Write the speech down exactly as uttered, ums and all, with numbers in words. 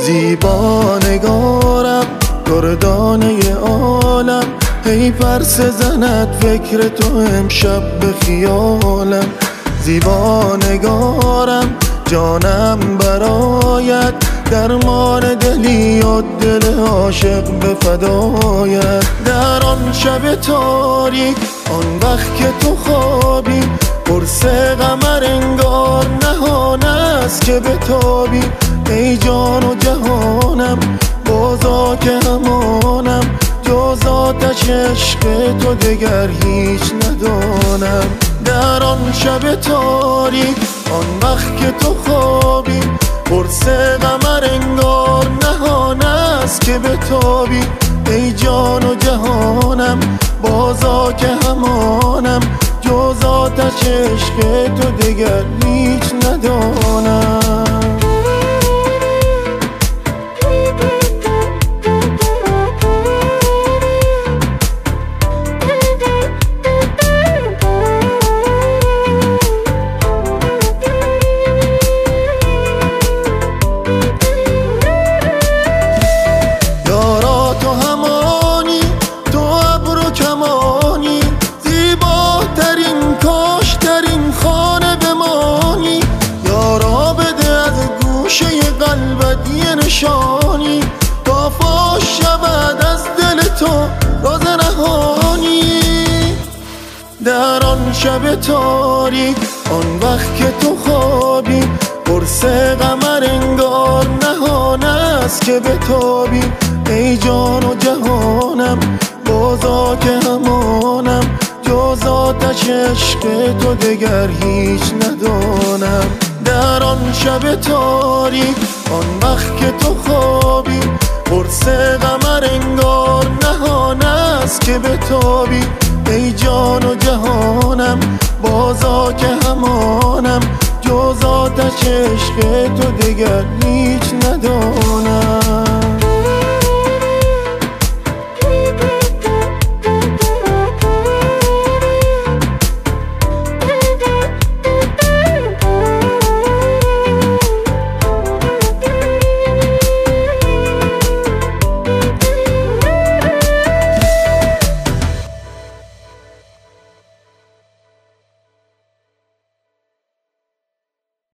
زیبانگارم دردانه عالم، هی پرس زند فکر تو امشب به خیالم. زیبانگارم جانم برایت، درمان دلی و دل عاشق به فدایت. در آن شب تاریک آن وقت که تو خوابی، قرص قمر انگار نهان است که بتابی. ای جان و جهانم بازا که همانم، جز آتش عشق تو دگر هیچ ندانم. در آن شب تاریک آن وقت که تو خوابی، قرص قمر انگار نهان است که بتابی. ای جان و جهانم بازا که همانم، جز آتش عشق تو دگر هیچ ندانم. نشانی تا فاش شود از دل تو راز نهانی. در آن شب تاریک آن وقت که تو خوابی، قرص قمر انگار نهان است که بتابی. ای جان و جهانم بازا که همانم، جز آتش عشق تو دگر هیچ ندانم. در آن شب تاریک آن وقت که تو خوابی، قرص قمر انگار نهان است که بتابی. ای جان و جهانم بازا که همانم، جز آتش عشق تو دگر هیچ ندانم.